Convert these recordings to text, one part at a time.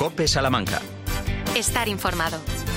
COPE Salamanca. Estar informado.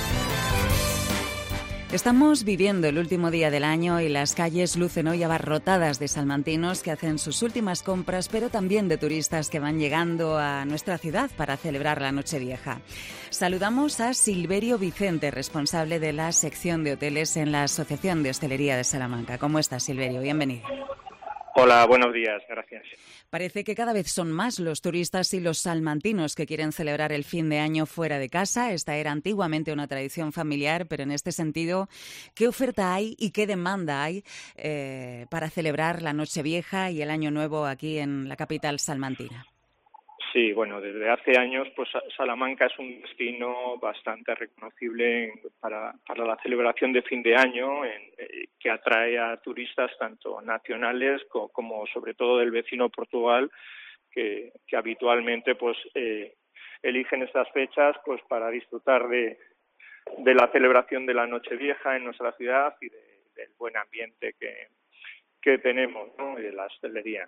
Estamos viviendo el último día del año y las calles lucen hoy abarrotadas de salmantinos que hacen sus últimas compras, pero también de turistas que van llegando a nuestra ciudad para celebrar la Nochevieja. Saludamos a Silverio Vicente, responsable de la sección de hoteles en la Asociación de Hostelería de Salamanca. ¿Cómo estás, Silverio? Bienvenido. Hola, buenos días, gracias. Parece que cada vez son más los turistas y los salmantinos que quieren celebrar el fin de año fuera de casa. Esta era antiguamente una tradición familiar, pero en este sentido, ¿qué oferta hay y qué demanda hay para celebrar la Nochevieja y el Año Nuevo aquí en la capital salmantina? Sí, bueno, desde hace años pues Salamanca es un destino bastante reconocible para la celebración de fin de año, que atrae a turistas tanto nacionales como sobre todo del vecino Portugal, que habitualmente pues eligen estas fechas pues para disfrutar de la celebración de la Nochevieja en nuestra ciudad y del buen ambiente que tenemos, ¿no? De la hostelería.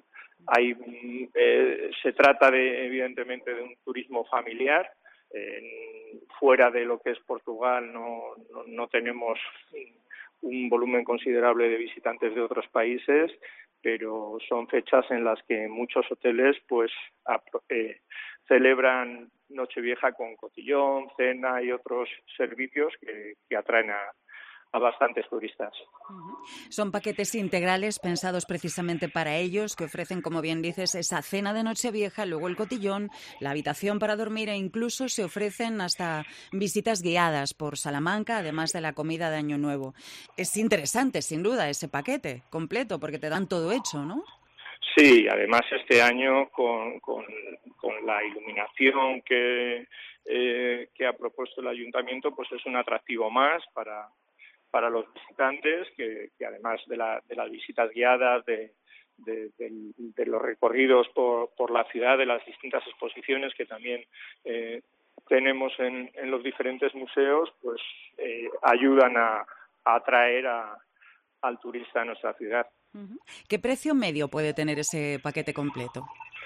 Se trata evidentemente de un turismo familiar. Fuera de lo que es Portugal no tenemos un volumen considerable de visitantes de otros países, pero son fechas en las que muchos hoteles pues celebran Nochevieja con cotillón, cena y otros servicios que atraen a bastantes turistas. Son paquetes integrales pensados precisamente para ellos, que ofrecen, como bien dices, esa cena de Nochevieja, luego el cotillón, la habitación para dormir e incluso se ofrecen hasta visitas guiadas por Salamanca, además de la comida de Año Nuevo. Es interesante, sin duda, ese paquete completo, porque te dan todo hecho, ¿no? Sí, además este año con la iluminación que ha propuesto el ayuntamiento, pues es un atractivo más para los visitantes que además de las visitas guiadas, de los recorridos por la ciudad, de las distintas exposiciones que también tenemos en los diferentes museos, pues ayudan a atraer al turista a nuestra ciudad. ¿Qué precio medio puede tener ese paquete completo?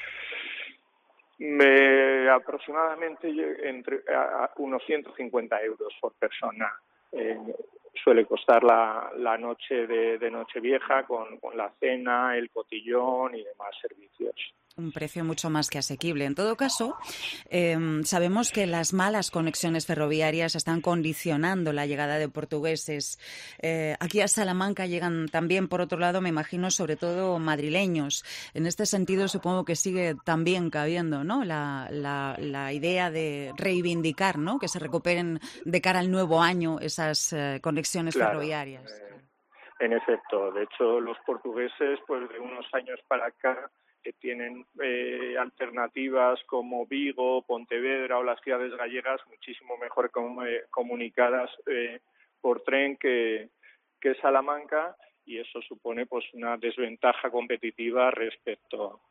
Aproximadamente entre unos 150 euros por persona. Suele costar la noche de Nochevieja con la cena, el cotillón y demás servicios. Un precio mucho más que asequible. En todo caso, sabemos que las malas conexiones ferroviarias están condicionando la llegada de portugueses. Aquí a Salamanca llegan también, por otro lado, me imagino, sobre todo madrileños. En este sentido, supongo que sigue también cabiendo, ¿no? La idea de reivindicar, ¿no? Que se recuperen de cara al nuevo año esas conexiones ferroviarias. En efecto. De hecho, los portugueses, pues de unos años para acá, que tienen alternativas como Vigo, Pontevedra o las ciudades gallegas muchísimo mejor comunicadas por tren que Salamanca, y eso supone pues una desventaja competitiva respecto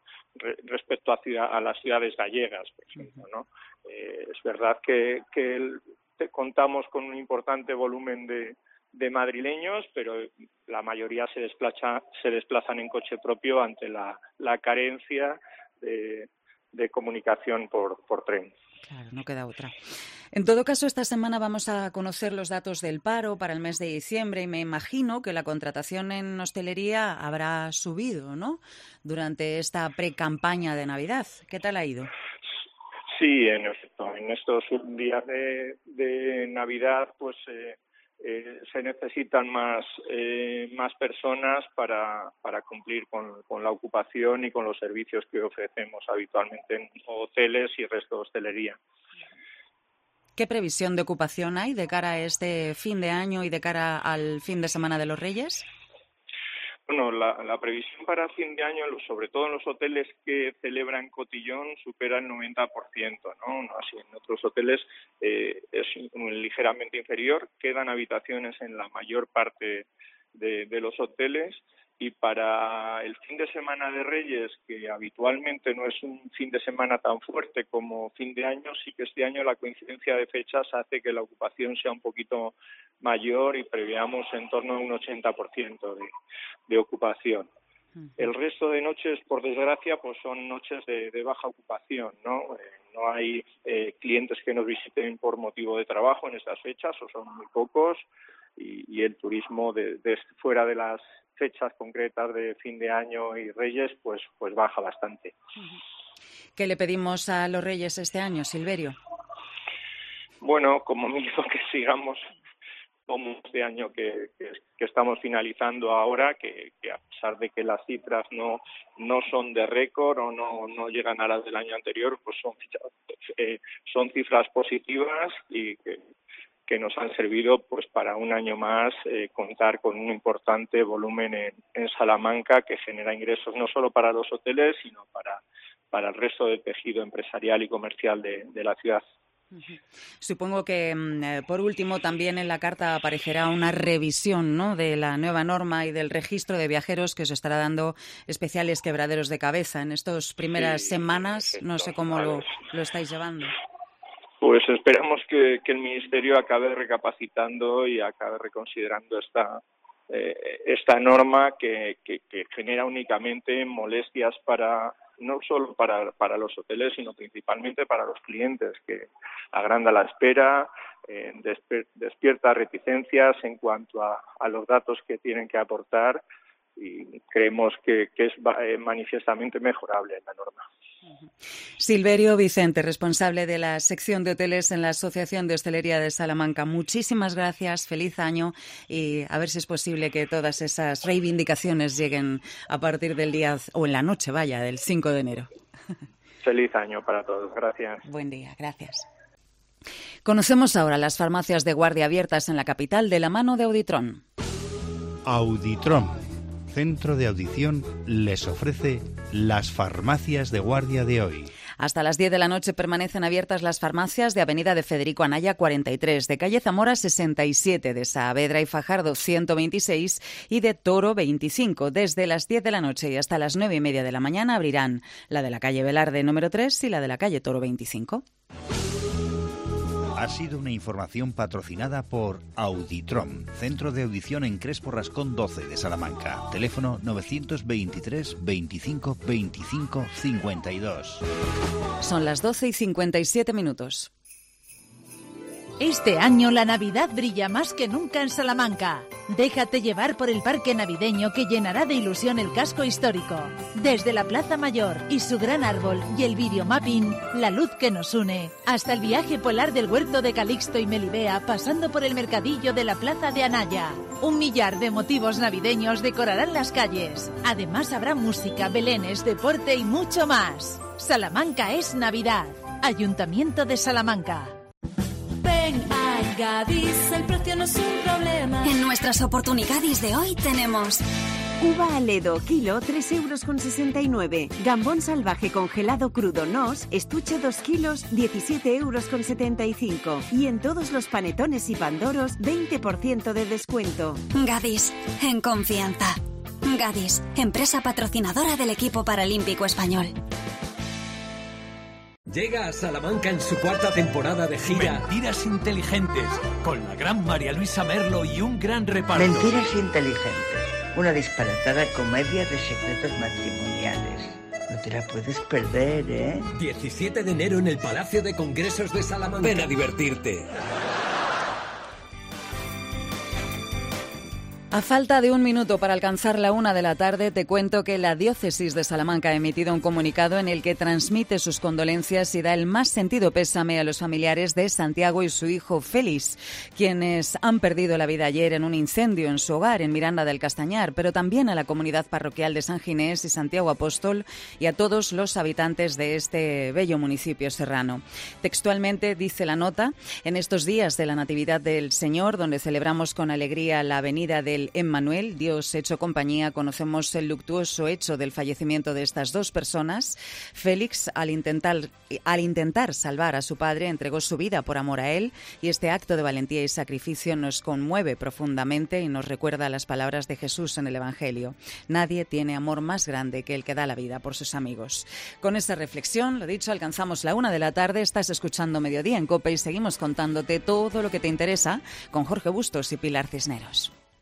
a las ciudades gallegas, por ejemplo, ¿no? Es verdad que contamos con un importante volumen de madrileños, pero la mayoría se desplazan en coche propio ante la carencia de comunicación por tren. Claro, no queda otra. En todo caso, esta semana vamos a conocer los datos del paro para el mes de diciembre y me imagino que la contratación en hostelería habrá subido, ¿no? Durante esta pre-campaña de Navidad. ¿Qué tal ha ido? Sí, en efecto. En estos días de Navidad, pues se necesitan más personas para cumplir con la ocupación y con los servicios que ofrecemos habitualmente en hoteles y resto de hostelería. ¿Qué previsión de ocupación hay de cara a este fin de año y de cara al fin de semana de los Reyes? Bueno, la previsión para fin de año, sobre todo en los hoteles que celebran cotillón, supera el 90%, ¿no? Así en otros hoteles es ligeramente inferior. Quedan habitaciones en la mayor parte de los hoteles, y para el fin de semana de Reyes, que habitualmente no es un fin de semana tan fuerte como fin de año, sí que este año la coincidencia de fechas hace que la ocupación sea un poquito mayor y preveamos en torno a un 80% de ocupación. El resto de noches, por desgracia, pues son noches de baja ocupación, ¿no? No hay clientes que nos visiten por motivo de trabajo en estas fechas, o son muy pocos, y el turismo de fuera de las fechas concretas de fin de año y Reyes, pues baja bastante. ¿Qué le pedimos a los Reyes este año, Silverio? Bueno, como mínimo que sigamos como este año que estamos finalizando ahora, que a pesar de que las cifras no son de récord o no llegan a las del año anterior, pues son cifras positivas y que nos han servido pues para un año más contar con un importante volumen en Salamanca, que genera ingresos no solo para los hoteles, sino para el resto del tejido empresarial y comercial de la ciudad. Supongo que, por último, también en la carta aparecerá una revisión, ¿no?, de la nueva norma y del registro de viajeros, que os estará dando especiales quebraderos de cabeza en estas primeras semanas. No sé cómo lo estáis llevando. Pues esperamos que el Ministerio acabe recapacitando y acabe reconsiderando esta norma que genera únicamente molestias no solo para los hoteles, sino principalmente para los clientes, que agranda la espera, despierta reticencias en cuanto a los datos que tienen que aportar, y creemos que es manifiestamente mejorable la norma. Silverio Vicente, responsable de la sección de hoteles en la Asociación de Hostelería de Salamanca. Muchísimas gracias, feliz año, y a ver si es posible que todas esas reivindicaciones lleguen a partir del día, o en la noche, del 5 de enero. Feliz año para todos, gracias. Buen día, gracias. Conocemos ahora las farmacias de guardia abiertas en la capital de la mano de Auditron. Auditron, centro de audición, les ofrece las farmacias de guardia de hoy. Hasta las 10 de la noche permanecen abiertas las farmacias de Avenida de Federico Anaya 43, de Calle Zamora 67, de Saavedra y Fajardo 126 y de Toro 25. Desde las 10 de la noche y hasta las 9:30 de la mañana abrirán la de la calle Velarde número 3 y la de la calle Toro 25. Ha sido una información patrocinada por Auditron, centro de audición en Crespo Rascón 12 de Salamanca. Teléfono 923 25 25 52. Son las 12:57. Este año la Navidad brilla más que nunca en Salamanca. Déjate llevar por el parque navideño que llenará de ilusión el casco histórico. Desde la Plaza Mayor y su gran árbol y el videomapping, la luz que nos une, hasta el viaje polar del huerto de Calixto y Melibea, pasando por el mercadillo de la Plaza de Anaya. 1 millar de motivos navideños decorarán las calles. Además habrá música, belenes, deporte y mucho más. Salamanca es Navidad. Ayuntamiento de Salamanca. Ven a Gadis, el precio no es un problema. En nuestras oportunidades de hoy tenemos uva Aledo, kilo 3,69 €. Gambón salvaje congelado crudo Nos, estuche 2 kilos, 17,75 €. Y en todos los panetones y pandoros, 20% de descuento. Gadis, en confianza. Gadis, empresa patrocinadora del equipo paralímpico español. Llega a Salamanca en su 4ª temporada de gira Mentiras Inteligentes, con la gran María Luisa Merlo y un gran reparto. Mentiras Inteligentes, una disparatada comedia de secretos matrimoniales. No te la puedes perder, ¿eh? 17 de enero en el Palacio de Congresos de Salamanca. Ven a divertirte. A falta de 1 minuto para alcanzar la 1 de la tarde, te cuento que la Diócesis de Salamanca ha emitido un comunicado en el que transmite sus condolencias y da el más sentido pésame a los familiares de Santiago y su hijo Félix, quienes han perdido la vida ayer en un incendio en su hogar en Miranda del Castañar, pero también a la comunidad parroquial de San Ginés y Santiago Apóstol y a todos los habitantes de este bello municipio serrano. Textualmente dice la nota: en estos días de la Natividad del Señor, donde celebramos con alegría la venida del Emmanuel, Dios hecho compañía, conocemos el luctuoso hecho del fallecimiento de estas 2 personas. Félix, al intentar salvar a su padre, entregó su vida por amor a él, y este acto de valentía y sacrificio nos conmueve profundamente y nos recuerda las palabras de Jesús en el Evangelio: nadie tiene amor más grande que el que da la vida por sus amigos. Con esa reflexión, lo dicho, alcanzamos la 1 de la tarde. Estás escuchando Mediodía en COPE y seguimos contándote todo lo que te interesa con Jorge Bustos y Pilar Cisneros.